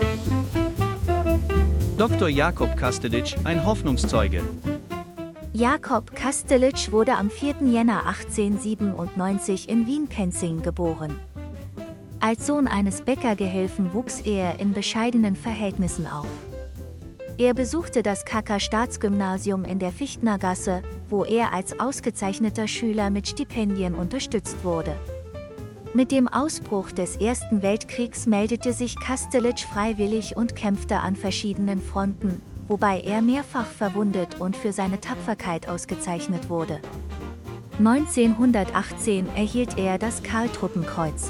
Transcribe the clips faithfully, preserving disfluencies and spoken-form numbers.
Doktor Jakob Kastelic, ein Hoffnungszeuge. Jakob Kastelic wurde am vierten Jänner achtzehnhundertsiebenundneunzig in Wien-Penzing geboren. Als Sohn eines Bäckergehilfen wuchs er in bescheidenen Verhältnissen auf. Er besuchte das K K-Staatsgymnasium in der Fichtnergasse, wo er als ausgezeichneter Schüler mit Stipendien unterstützt wurde. Mit dem Ausbruch des Ersten Weltkriegs meldete sich Kastelic freiwillig und kämpfte an verschiedenen Fronten, wobei er mehrfach verwundet und für seine Tapferkeit ausgezeichnet wurde. neunzehnhundertachtzehn erhielt er das Karl-Truppenkreuz.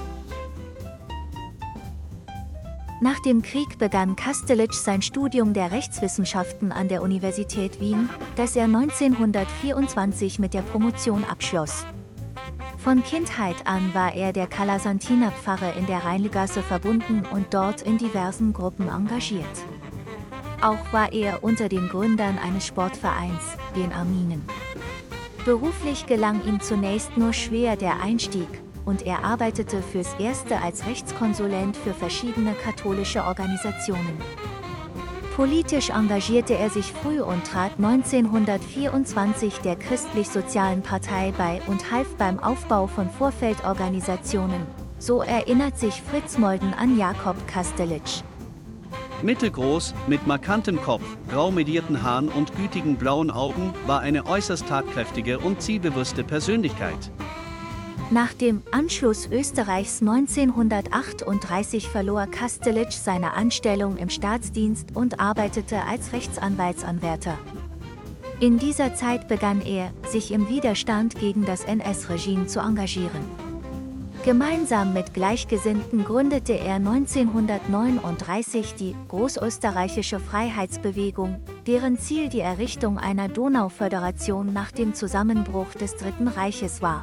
Nach dem Krieg begann Kastelic sein Studium der Rechtswissenschaften an der Universität Wien, das er neunzehnhundertvierundzwanzig mit der Promotion abschloss. Von Kindheit an war er der Kalasantiner-Pfarre in der Rheingasse verbunden und dort in diversen Gruppen engagiert. Auch war er unter den Gründern eines Sportvereins, den Arminen. Beruflich gelang ihm zunächst nur schwer der Einstieg, und er arbeitete fürs Erste als Rechtskonsulent für verschiedene katholische Organisationen. Politisch engagierte er sich früh und trat neunzehnhundertvierundzwanzig der Christlich-Sozialen Partei bei und half beim Aufbau von Vorfeldorganisationen. So erinnert sich Fritz Molden an Jakob Kastelic. Mittelgroß, mit markantem Kopf, grau medierten Haaren und gütigen blauen Augen, war eine äußerst tatkräftige und zielbewusste Persönlichkeit. Nach dem Anschluss Österreichs neunzehnhundertachtunddreißig verlor Kastelic seine Anstellung im Staatsdienst und arbeitete als Rechtsanwaltsanwärter. In dieser Zeit begann er, sich im Widerstand gegen das N S-Regime zu engagieren. Gemeinsam mit Gleichgesinnten gründete er neunzehnhundertneununddreißig die Großösterreichische Freiheitsbewegung, deren Ziel die Errichtung einer Donauföderation nach dem Zusammenbruch des Dritten Reiches war.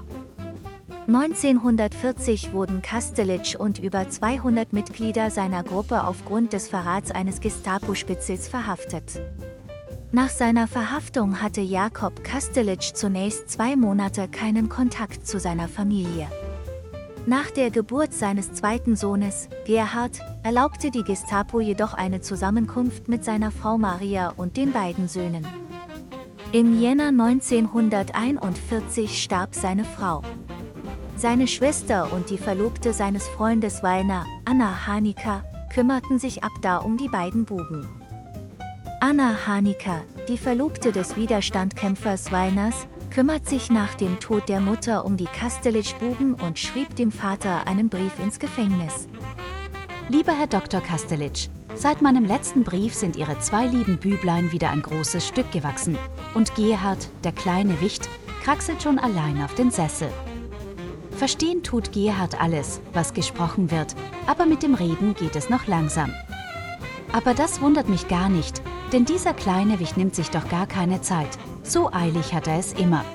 neunzehnhundertvierzig wurden Kastelic und über zweihundert Mitglieder seiner Gruppe aufgrund des Verrats eines Gestapo-Spitzels verhaftet. Nach seiner Verhaftung hatte Jakob Kastelic zunächst zwei Monate keinen Kontakt zu seiner Familie. Nach der Geburt seines zweiten Sohnes, Gerhard, erlaubte die Gestapo jedoch eine Zusammenkunft mit seiner Frau Maria und den beiden Söhnen. Im Jänner neunzehnhunderteinundvierzig starb seine Frau. Seine Schwester und die Verlobte seines Freundes Wallner, Anna Hanika, kümmerten sich ab da um die beiden Buben. Anna Hanika, die Verlobte des Widerstandkämpfers Wallners, kümmert sich nach dem Tod der Mutter um die Kastelic-Buben und schrieb dem Vater einen Brief ins Gefängnis. Lieber Herr Doktor Kastelic, seit meinem letzten Brief sind Ihre zwei lieben Büblein wieder ein großes Stück gewachsen. Und Gerhard, der kleine Wicht, kraxelt schon allein auf den Sessel. Verstehen tut Gerhard alles, was gesprochen wird, aber mit dem Reden geht es noch langsam. Aber das wundert mich gar nicht, denn dieser kleine Wicht nimmt sich doch gar keine Zeit. So eilig hat er es immer.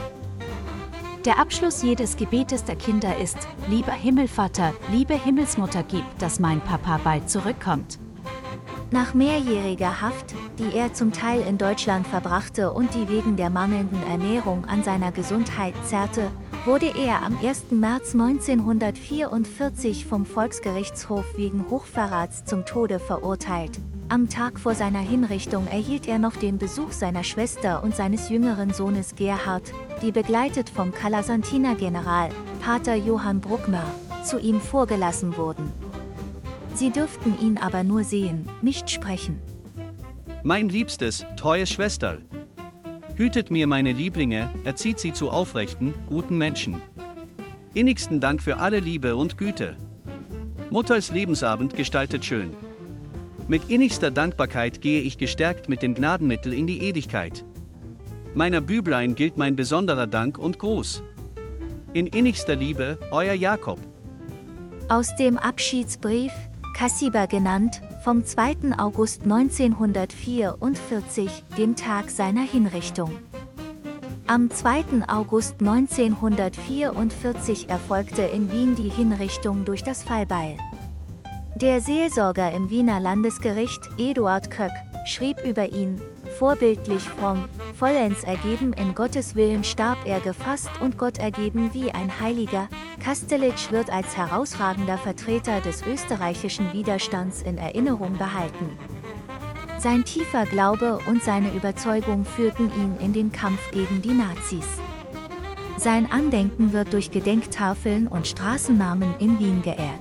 Der Abschluss jedes Gebetes der Kinder ist: Lieber Himmelvater, liebe Himmelsmutter, gib, dass mein Papa bald zurückkommt. Nach mehrjähriger Haft, die er zum Teil in Deutschland verbrachte und die wegen der mangelnden Ernährung an seiner Gesundheit zerrte, wurde er am ersten März neunzehnhundertvierundvierzig vom Volksgerichtshof wegen Hochverrats zum Tode verurteilt. Am Tag vor seiner Hinrichtung erhielt er noch den Besuch seiner Schwester und seines jüngeren Sohnes Gerhard, die begleitet vom Kalasantiner General, Pater Johann Bruckner, zu ihm vorgelassen wurden. Sie dürften ihn aber nur sehen, nicht sprechen. Mein liebstes, treues Schwesterl. Hütet mir meine Lieblinge, erzieht sie zu aufrechten, guten Menschen. Innigsten Dank für alle Liebe und Güte. Mutters Lebensabend gestaltet schön. Mit innigster Dankbarkeit gehe ich gestärkt mit dem Gnadenmittel in die Ewigkeit. Meiner Büblein gilt mein besonderer Dank und Gruß. In innigster Liebe, euer Jakob. Aus dem Abschiedsbrief, Kassiber genannt, vom zweiten August neunzehnhundertvierundvierzig, dem Tag seiner Hinrichtung. Am zweiten August neunzehnhundertvierundvierzig erfolgte in Wien die Hinrichtung durch das Fallbeil. Der Seelsorger im Wiener Landesgericht, Eduard Köck, schrieb über ihn: vorbildlich fromm, vollends ergeben in Gottes Willen starb er gefasst und Gott ergeben wie ein Heiliger. Kastelic wird als herausragender Vertreter des österreichischen Widerstands in Erinnerung behalten. Sein tiefer Glaube und seine Überzeugung führten ihn in den Kampf gegen die Nazis. Sein Andenken wird durch Gedenktafeln und Straßennamen in Wien geehrt.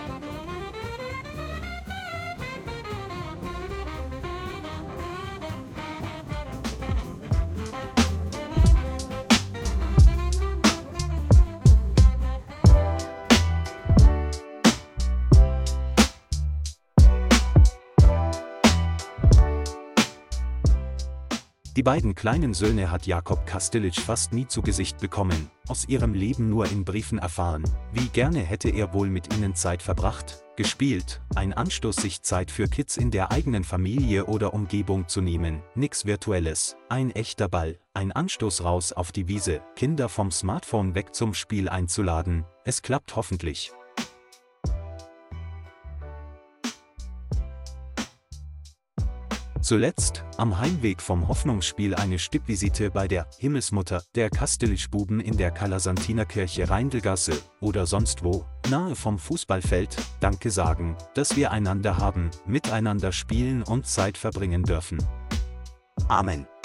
Die beiden kleinen Söhne hat Jakob Kastelic fast nie zu Gesicht bekommen, aus ihrem Leben nur in Briefen erfahren. Wie gerne hätte er wohl mit ihnen Zeit verbracht, gespielt, ein Anstoß, sich Zeit für Kids in der eigenen Familie oder Umgebung zu nehmen, nix Virtuelles, ein echter Ball, ein Anstoß raus auf die Wiese, Kinder vom Smartphone weg zum Spiel einzuladen, es klappt hoffentlich. Zuletzt, am Heimweg vom Hoffnungsspiel eine Stippvisite bei der Himmelsmutter der Kastelic-Buben in der Kalasantiner-Kirche Reindelgasse oder sonst wo, nahe vom Fußballfeld, Danke sagen, dass wir einander haben, miteinander spielen und Zeit verbringen dürfen. Amen.